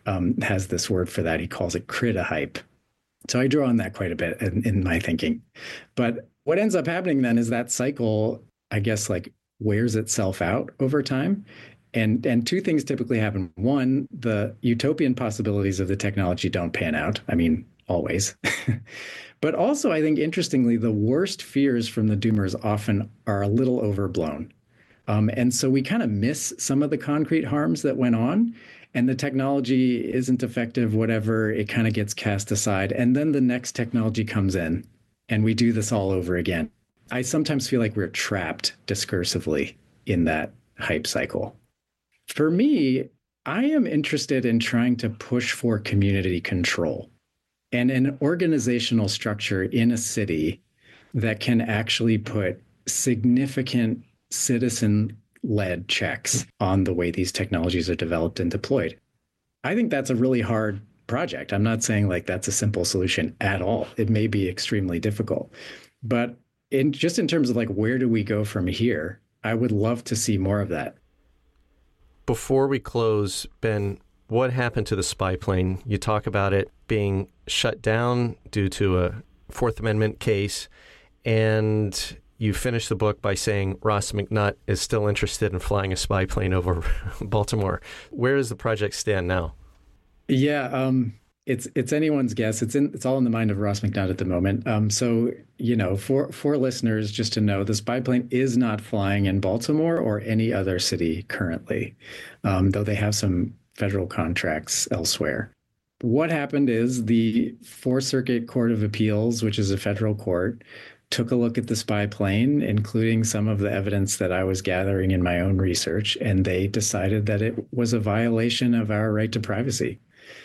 S3: has this word for that. He calls it crita-hype. So I draw on that quite a bit in my thinking. But what ends up happening then is that cycle, I guess, like wears itself out over time. And two things typically happen. One, the utopian possibilities of the technology don't pan out. I mean, always. But also, I think, interestingly, the worst fears from the doomers often are a little overblown. And so we kind of miss some of the concrete harms that went on. And the technology isn't effective, whatever, it kind of gets cast aside. And then the next technology comes in, and we do this all over again. I sometimes feel like we're trapped discursively in that hype cycle. For me, I am interested in trying to push for community control and an organizational structure in a city that can actually put significant citizen-led checks on the way these technologies are developed and deployed. I think that's a really hard project. I'm not saying like that's a simple solution at all. It may be extremely difficult. But in terms of like, where do we go from here? I would love to see more of that.
S2: Before we close, Ben, what happened to the spy plane? You talk about it being shut down due to a Fourth Amendment case, and you finish the book by saying Ross McNutt is still interested in flying a spy plane over Baltimore. Where does the project stand now?
S3: Yeah, it's anyone's guess. It's all in the mind of Ross McNutt at the moment. So for listeners, just to know, the spy plane is not flying in Baltimore or any other city currently, though they have some federal contracts elsewhere. What happened is the Fourth Circuit Court of Appeals, which is a federal court, took a look at the spy plane, including some of the evidence that I was gathering in my own research, and they decided that it was a violation of our right to privacy.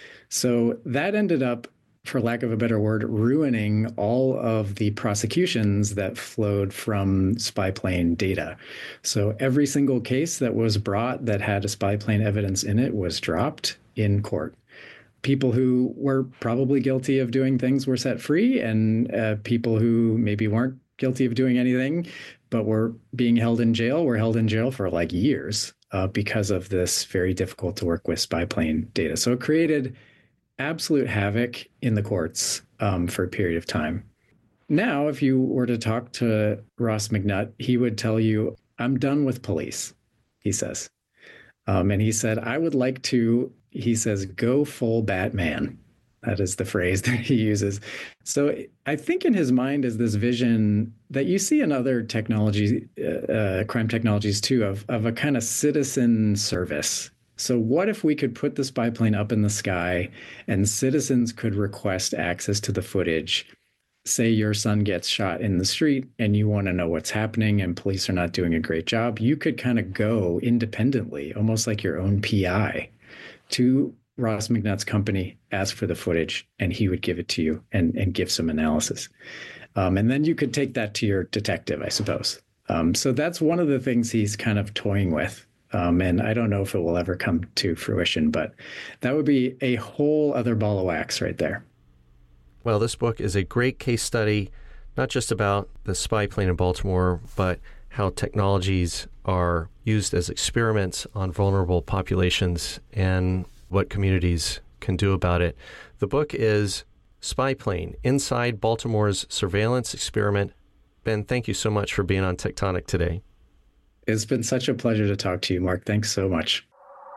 S3: So that ended up, for lack of a better word, ruining all of the prosecutions that flowed from spy plane data. So every single case that was brought that had a spy plane evidence in it was dropped in court. People who were probably guilty of doing things were set free, and people who maybe weren't guilty of doing anything but were being held in jail were held in jail for like years because of this very difficult to work with spy plane data. So it created absolute havoc in the courts for a period of time. Now, if you were to talk to Ross McNutt, he would tell you, I'm done with police, he says. And he said, I would like to, he says, go full Batman. That is the phrase that he uses. So I think in his mind is this vision that you see in other technology, crime technologies too, of a kind of citizen service. So what if we could put the spy plane up in the sky and citizens could request access to the footage say your son gets shot in the street and you want to know what's happening and police are not doing a great job, you could kind of go independently, almost like your own PI, to Ross McNutt's company, ask for the footage, and he would give it to you and give some analysis. And then you could take that to your detective, I suppose. So that's one of the things he's kind of toying with. And I don't know if it will ever come to fruition, but that would be a whole other ball of wax right there.
S2: Well, this book is a great case study, not just about the spy plane in Baltimore, but how technologies are used as experiments on vulnerable populations and what communities can do about it. The book is Spy Plane, Inside Baltimore's Surveillance Experiment. Ben, thank you so much for being on Tectonic today.
S3: It's been such a pleasure to talk to you, Mark. Thanks so much.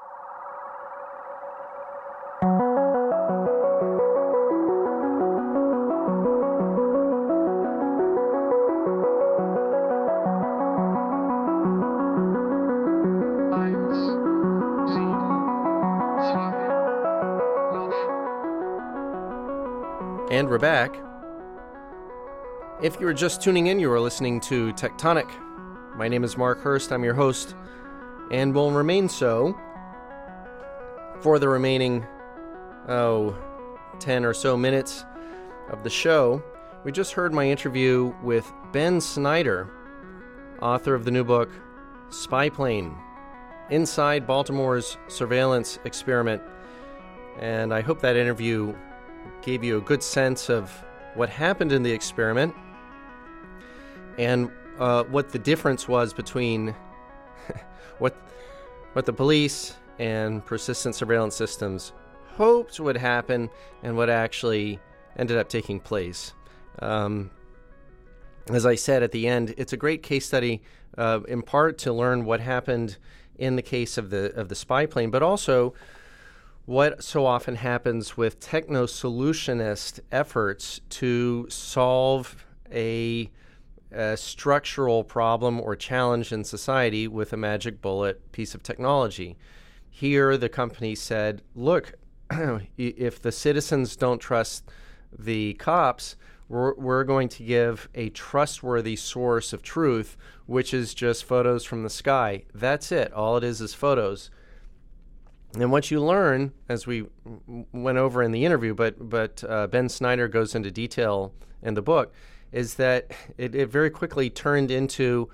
S2: And we're back. If you were just tuning in, you are listening to Tectonic. My name is Mark Hurst. I'm your host, and will remain so for the remaining, 10 or so minutes of the show. We just heard my interview with Ben Snyder, author of the new book, Spy Plane, Inside Baltimore's Surveillance Experiment. And I hope that interview gave you a good sense of what happened in the experiment and what the difference was between what the police and persistent surveillance systems hoped would happen and what actually ended up taking place. As I said at the end, it's a great case study, in part to learn what happened in the case of the spy plane, but also what so often happens with techno-solutionist efforts to solve a structural problem or challenge in society with a magic bullet piece of technology. Here, the company said, look, if the citizens don't trust the cops, we're going to give a trustworthy source of truth, which is just photos from the sky. That's it. All it is photos. And what you learn, as we went over in the interview, but Ben Snyder goes into detail in the book, is that it very quickly turned into,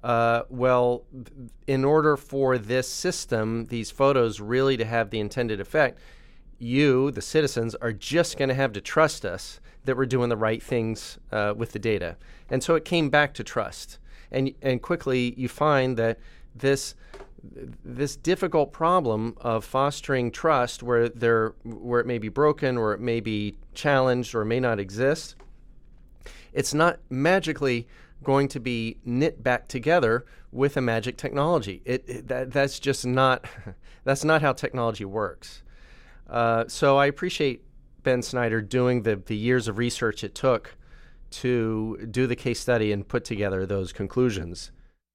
S2: in order for this system, these photos really to have the intended effect, you, the citizens, are just going to have to trust us that we're doing the right things with the data. And so it came back to trust. And quickly you find that this difficult problem of fostering trust where it may be broken or it may be challenged or may not exist, it's not magically going to be knit back together with a magic technology. That's just not that's not how technology works. So I appreciate Ben Snyder doing the years of research it took to do the case study and put together those conclusions.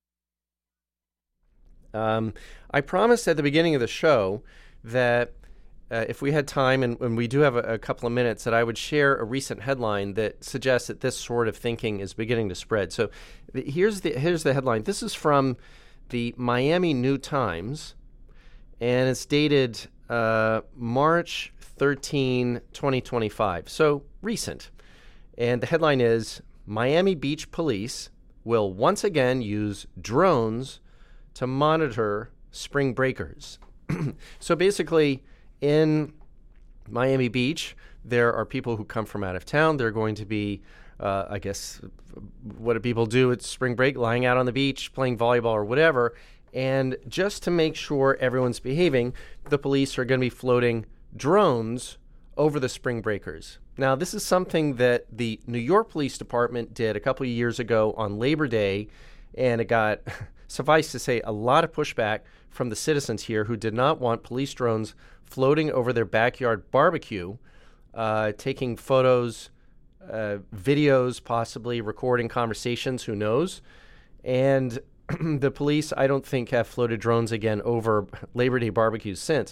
S2: I promised at the beginning of the show that if we had time, and we do have a couple of minutes, that I would share a recent headline that suggests that this sort of thinking is beginning to spread. So here's the headline. This is from the Miami New Times, and it's dated March 13, 2025. So recent. And the headline is, Miami Beach Police will once again use drones to monitor spring breakers. So basically, in Miami Beach, there are people who come from out of town. They're going to be, I guess, what do people do at spring break? Lying out on the beach, playing volleyball or whatever. And just to make sure everyone's behaving, the police are going to be floating drones over the spring breakers. Now, this is something that the New York Police Department did a couple of years ago on Labor Day, and it got, suffice to say, a lot of pushback from the citizens here who did not want police drones floating over their backyard barbecue, taking photos, videos, possibly recording conversations, who knows. And the police, I don't think, have floated drones again over Labor Day barbecues since.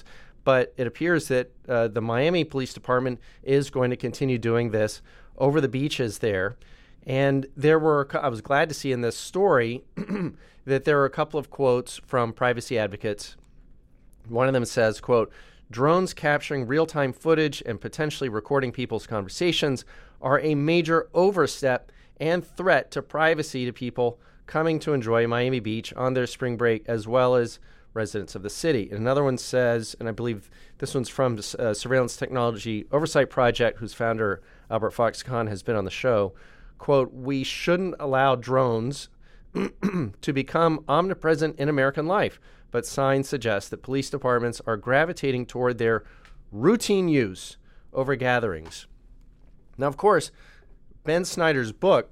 S2: But it appears that the Miami Police Department is going to continue doing this over the beaches there. And I was glad to see in this story that there are a couple of quotes from privacy advocates. One of them says, quote, "Drones capturing real-time footage and potentially recording people's conversations are a major overstep and threat to privacy to people coming to enjoy Miami Beach on their spring break, as well as residents of the city." And another one says, and I believe this one's from the Surveillance Technology Oversight Project, whose founder, Albert Fox-Cahn, has been on the show, quote, "We shouldn't allow drones to become omnipresent in American life, but signs suggest that police departments are gravitating toward their routine use over gatherings." Now, of course, Ben Snyder's book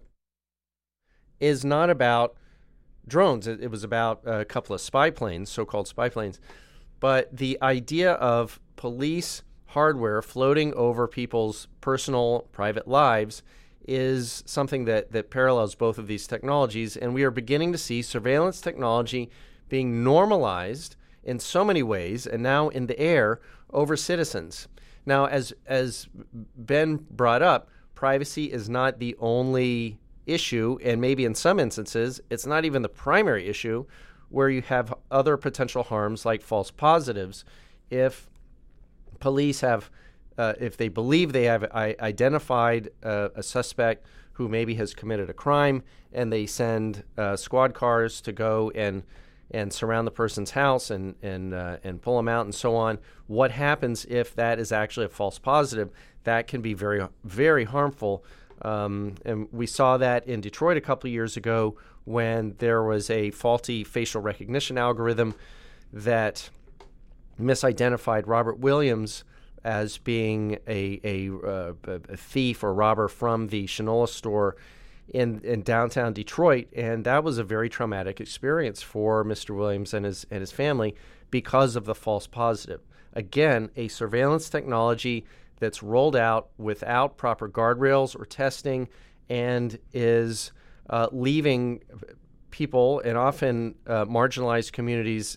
S2: is not about drones. It was about a couple of spy planes, so-called spy planes. But the idea of police hardware floating over people's personal, private lives is something that parallels both of these technologies. And we are beginning to see surveillance technology being normalized in so many ways, and now in the air over citizens. Now, as Ben brought up, privacy is not the only issue, and maybe in some instances, it's not even the primary issue, where you have other potential harms like false positives. If police have, if they believe they have identified a suspect who maybe has committed a crime, and they send squad cars to go and surround the person's house and pull them out and so on, what happens if that is actually a false positive? That can be very, very harmful. And we saw that in Detroit a couple of years ago when there was a faulty facial recognition algorithm that misidentified Robert Williams as being a thief or robber from the Shinola store in downtown Detroit. And that was a very traumatic experience for Mr. Williams and his family because of the false positive. Again, a surveillance technology that's rolled out without proper guardrails or testing and is leaving people and often marginalized communities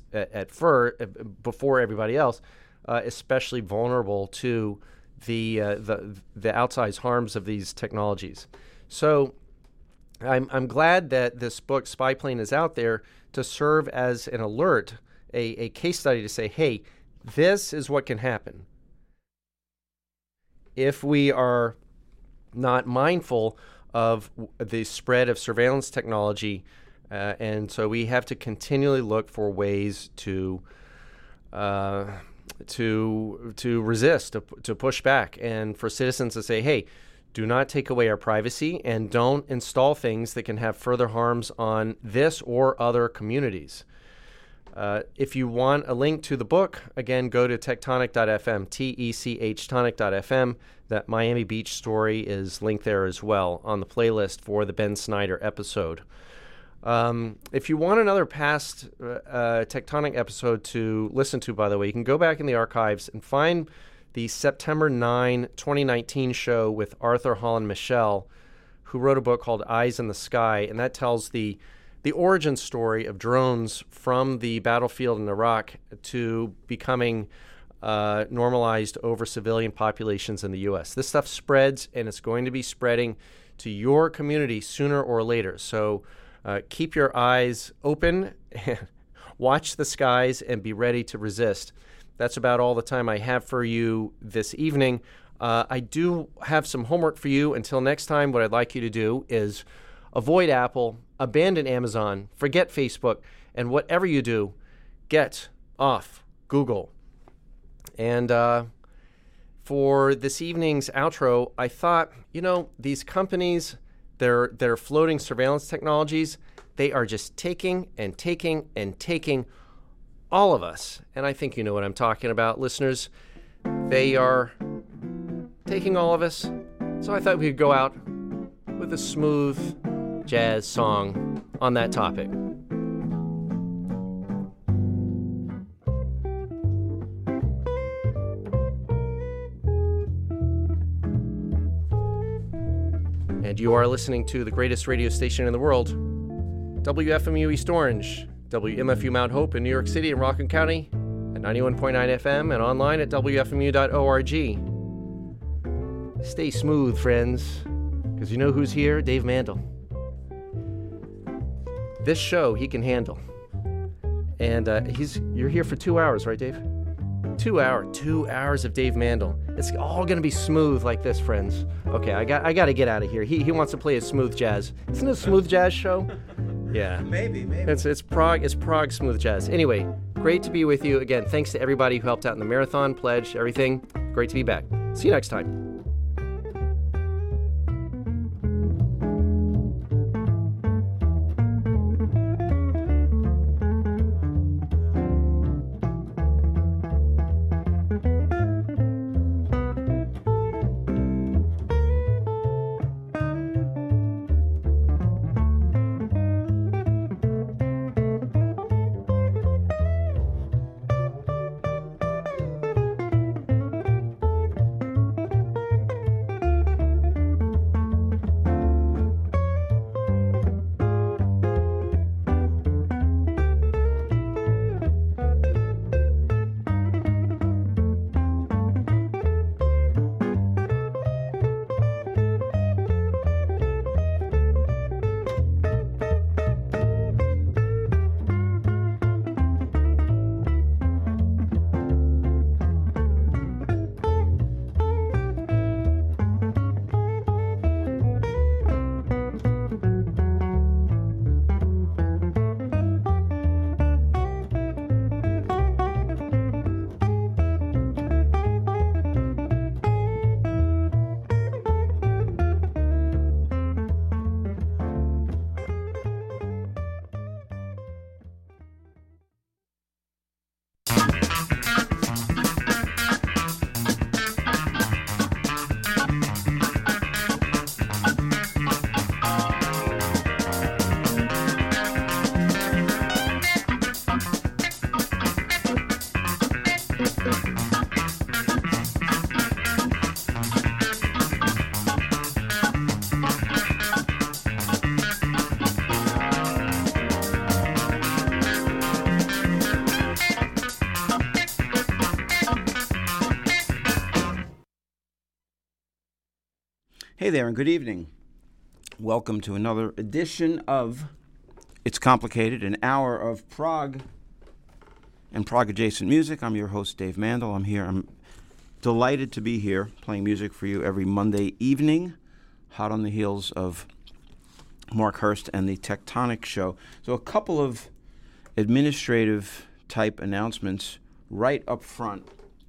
S2: before everybody else, especially vulnerable to the outsized harms of these technologies. So I'm glad that this book, Spy Plane, is out there to serve as an alert, a case study to say, hey, this is what can happen if we are not mindful of the spread of surveillance technology. And so we have to continually look for ways to resist, to push back, and for citizens to say, hey, do not take away our privacy and don't install things that can have further harms on this or other communities. If you want a link to the book, again, go to tectonic.fm, T-E-C-H tonic.fm. That Miami Beach story is linked there as well on the playlist for the Ben Snyder episode. If you want another past Tectonic episode to listen to, by the way, you can go back in the archives and find the September 9, 2019 show with Arthur Holland Michel, who wrote a book called Eyes in the Sky, and that tells the origin story of drones from the battlefield in Iraq to becoming normalized over civilian populations in the U.S. This stuff spreads, and it's going to be spreading to your community sooner or later. So keep your eyes open, and watch the skies, and be ready to resist. That's about all the time I have for you this evening. I do have some homework for you. Until next time, what I'd like you to do is avoid Apple, abandon Amazon, forget Facebook, and whatever you do, get off Google. And for this evening's outro, I thought, these companies, they're floating surveillance technologies, they are just taking and taking and taking all of us. And I think you know what I'm talking about, listeners. They are taking all of us. So I thought we could go out with a smooth jazz song on that topic. And you are listening to the greatest radio station in the world, WFMU East Orange, WMFU Mount Hope in New York City and Rockland County, at 91.9 FM and online at WFMU.org. Stay smooth, friends, because you know who's here? Dave Mandel. This show he can handle. And you're here for 2 hours, right, Dave? 2 hours of Dave Mandel. It's all going to be smooth like this, friends. Okay, I got to get out of here. He wants to play a smooth jazz. Isn't it a smooth jazz show? Yeah.
S4: Maybe.
S2: It's Prague smooth jazz. Anyway, great to be with you. Again, thanks to everybody who helped out in the marathon, pledged, everything. Great to be back. See you next time.
S4: Hey there, and good evening. Welcome to another edition of It's Complicated, an hour of Prague and Prague-adjacent music. I'm your host, Dave Mandel. I'm delighted to be here playing music for you every Monday evening, hot on the heels of Mark Hurst and the Tectonic Show. So a couple of administrative-type announcements right up front.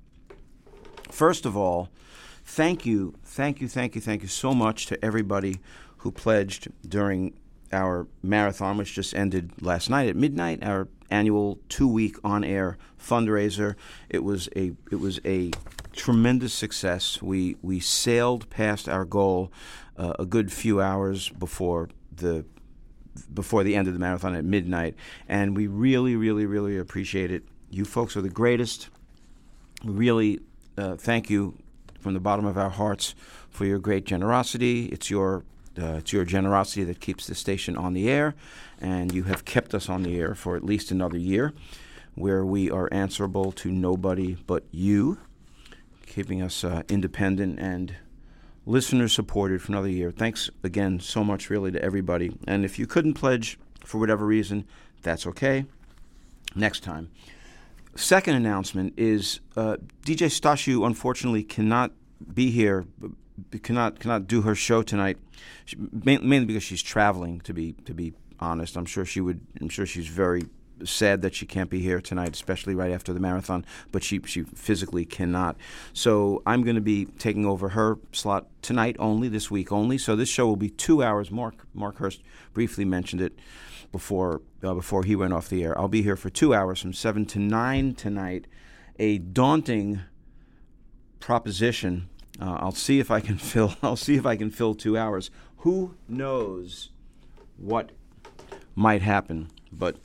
S4: First of all, thank you so much to everybody who pledged during our marathon, which just ended last night at midnight, our annual 2-week on-air fundraiser. It was a tremendous success. We sailed past our goal a good few hours before the end of the marathon at midnight, and we really appreciate it. You folks are the greatest. We really thank you from the bottom of our hearts for your great generosity. It's your generosity that keeps the station on the air, and you have kept us on the air for at least another year, where we are answerable to nobody but you, keeping us independent and listener-supported for another year. Thanks again so much, really, to everybody. And if you couldn't pledge for whatever reason, that's okay. Next time. Second announcement is DJ Stashu unfortunately cannot be here, cannot do her show tonight, mainly because she's traveling. To be honest, I'm sure she's very sad that she can't be here tonight, especially right after the marathon. But she physically cannot. So I'm going to be taking over her slot tonight only, this week only. So this show will be 2 hours. Mark Hurst briefly mentioned it before he went off the air. I'll be here for 2 hours from 7 to 9 tonight. A daunting proposition. I'll see if I can fill 2 hours. Who knows what might happen? But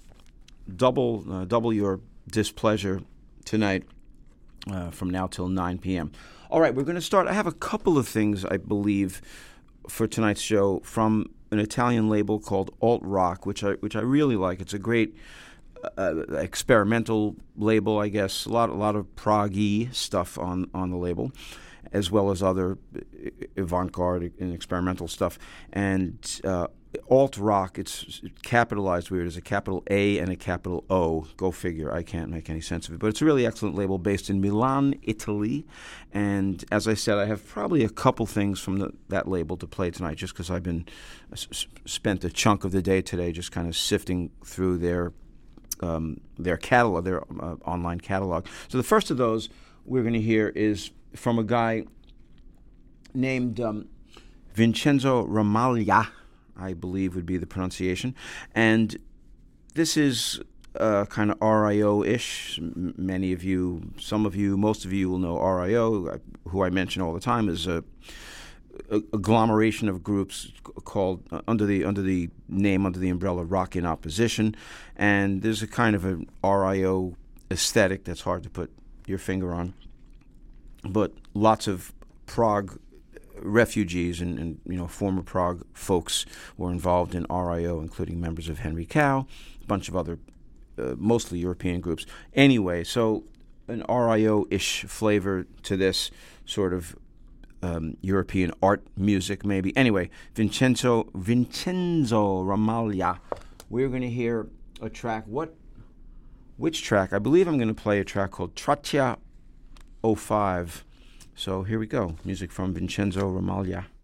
S4: double your displeasure tonight from now till 9 p.m. All right, we're going to start. I have a couple of things, I believe, for tonight's show from an Italian label called Alt Rock, which I really like. It's a great experimental label, I guess. A lot of prog-y stuff on the label, as well as other avant-garde and experimental stuff. And alt rock, it's capitalized weird. There's a capital A and a capital O. Go figure. I can't make any sense of it. But it's a really excellent label based in Milan, Italy. And as I said, I have probably a couple things from that label to play tonight, just because I've been spent a chunk of the day today just kind of sifting through their catalog, their online catalog. So the first of those we're going to hear is from a guy named Vincenzo Ramaglia, I believe would be the pronunciation. And this is kind of RIO-ish. Many of you, some of you, most of you will know RIO, who I mention all the time, is a agglomeration of groups called under the umbrella Rock in Opposition. And there's a kind of an RIO aesthetic that's hard to put your finger on. But lots of Prague refugees and former Prague folks were involved in RIO, including members of Henry Cow, a bunch of other mostly European groups. Anyway, so an RIO-ish flavor to this sort of European art music, maybe. Anyway, Vincenzo Ramaglia. We're going to hear a track. Which track? I believe I'm going to play a track called Trattia 05. So here we go. Music from Vincenzo Ramaglia.